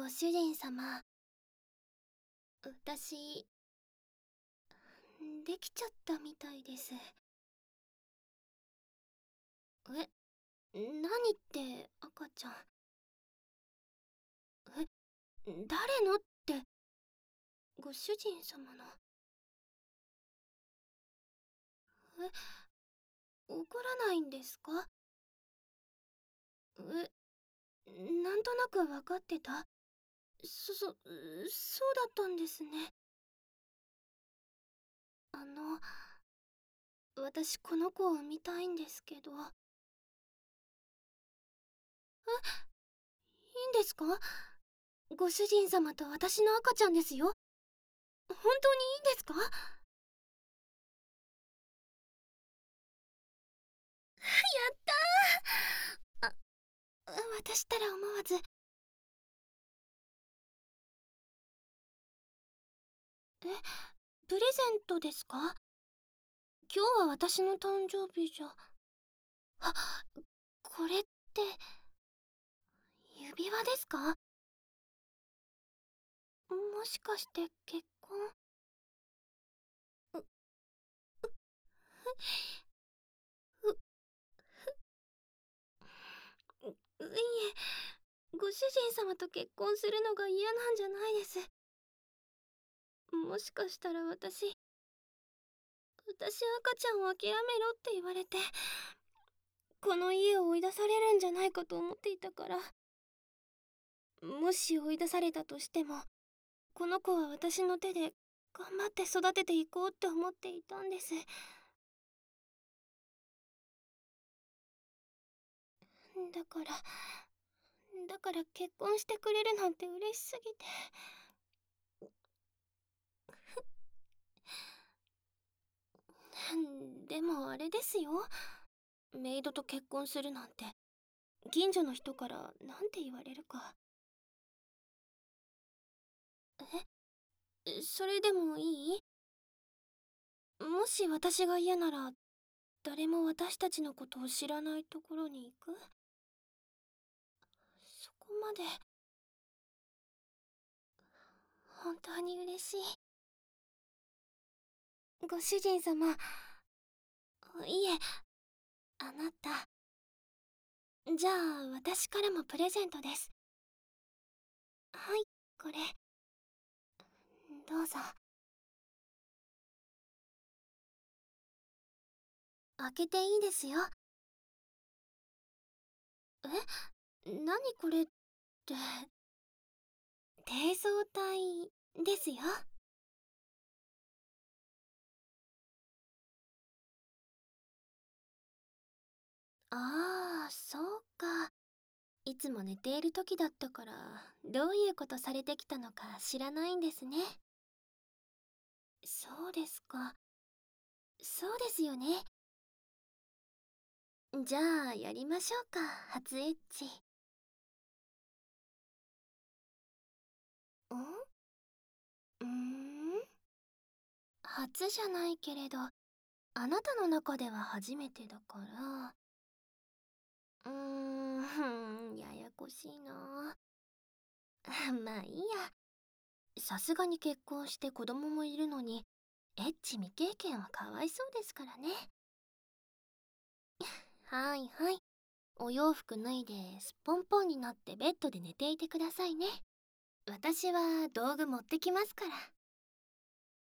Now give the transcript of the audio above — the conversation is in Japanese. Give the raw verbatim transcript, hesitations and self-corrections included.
ご主人様、私、できちゃったみたいです。え、何って赤ちゃん。え、誰のって、ご主人様の。え、怒らないんですか？え、なんとなく分かってた？そ、そ、そうだったんですね。あの、私この子を産みたいんですけど。え、いいんですか？ご主人様と私の赤ちゃんですよ。本当にいいんですか？やったー。あ、私ったら思わず。え、プレゼントですか？今日は私の誕生日じゃ。あ、これって指輪ですか？もしかして結婚？う、う、う、いえ、ご主人様と結婚するのが嫌なんじゃないです。もしかしたら私、私赤ちゃんを諦めろって言われて、この家を追い出されるんじゃないかと思っていたから。もし追い出されたとしても、この子は私の手で頑張って育てていこうって思っていたんです。だから、だから結婚してくれるなんて嬉しすぎて。でもあれですよ。メイドと結婚するなんて、近所の人からなんて言われるか。え、それでもいい？もし私が嫌なら、誰も私たちのことを知らないところに行く？そこまで。本当に嬉しい。ご主人様。いえ、あなた。じゃあ私からもプレゼントです。はい、これ。どうぞ。開けていいですよ。え、何これって。低層体ですよ。ああ、そうか。いつも寝ている時だったから、どういうことされてきたのか知らないんですね。そうですか。そうですよね。じゃあやりましょうか、初エッチ。んうーん初じゃないけれど、あなたの中では初めてだから。うーんややこしいな。まあいいや。さすがに結婚して子供もいるのに、エッチ未経験はかわいそうですからね。はいはい。お洋服脱いですっぽんぽんになってベッドで寝ていてくださいね。私は道具持ってきますから。